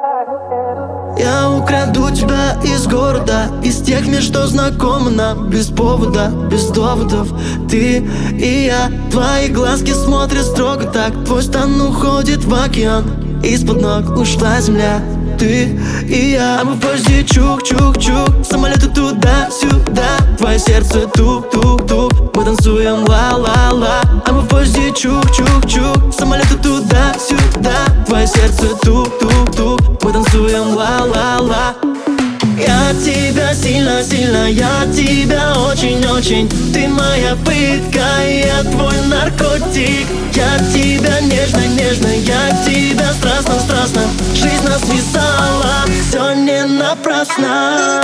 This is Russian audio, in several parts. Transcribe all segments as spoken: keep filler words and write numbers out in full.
Я украду тебя из города, из тех мест, что знакомы нам. Без повода, без доводов. Ты и я, твои глазки смотрят строго так. Твой стан уходит в океан, из-под ног ушла земля. Ты и я, а мы в поезде чук-чук-чук, самолеты туда-сюда. Твое сердце тук-тук-тук, мы танцуем ла-ла-ла. А мы в поезде чук-чук-чук, самолеты туда-сюда. Твое сердце тук-тук-тук, мы танцуем ла-ла-ла. Я тебя сильно-сильно, я тебя очень-очень. Ты моя пытка, я твой наркотик. Я тебя нежно-нежно, я тебя страстно-страстно. Жизнь нас связала, все не напрасно.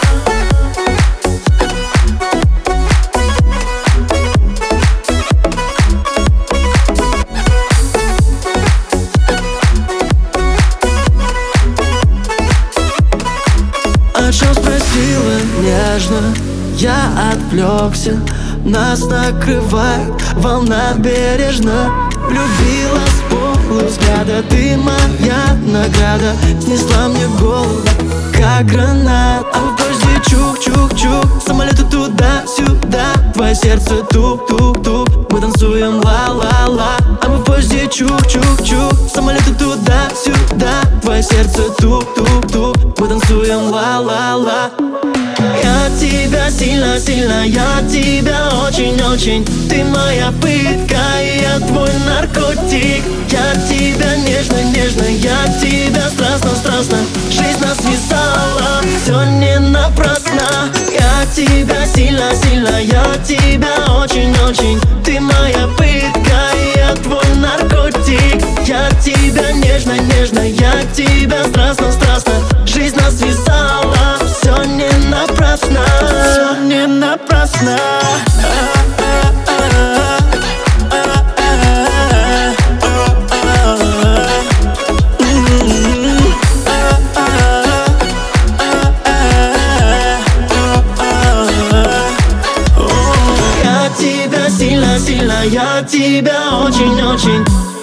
О чем спросила нежно, я отвлекся. Нас накрывает волна бережно. Влюбила с полувзгляда, ты моя награда. Снесла мне голову, как гранат. А в поезде чук-чук-чук, самолеты туда-сюда. Твое сердце тук-тук-тук, мы танцуем ла-ла-ла. А мы в поезде чук-чук-чук, самолеты туда-сюда. Твое сердце тук-тук-тук, мы танцуем ла-ла-ла. Я тебя сильно-сильно, я тебя очень-очень. Ты моя пытка, я твой наркотик. Я тебя нежно-нежно, я тебя страстно-страстно. Жизнь нас связала, все не напрасно. Я тебя сильно-сильно, я тебя очень-очень. Ты моя пытка, я твой наркотик. Я тебя нежно-нежно, я тебя страстно-страстно. Жизнь нас связала, все не напрасно. Все не напрасно. Я тебя сильно-сильно, я тебя очень-очень.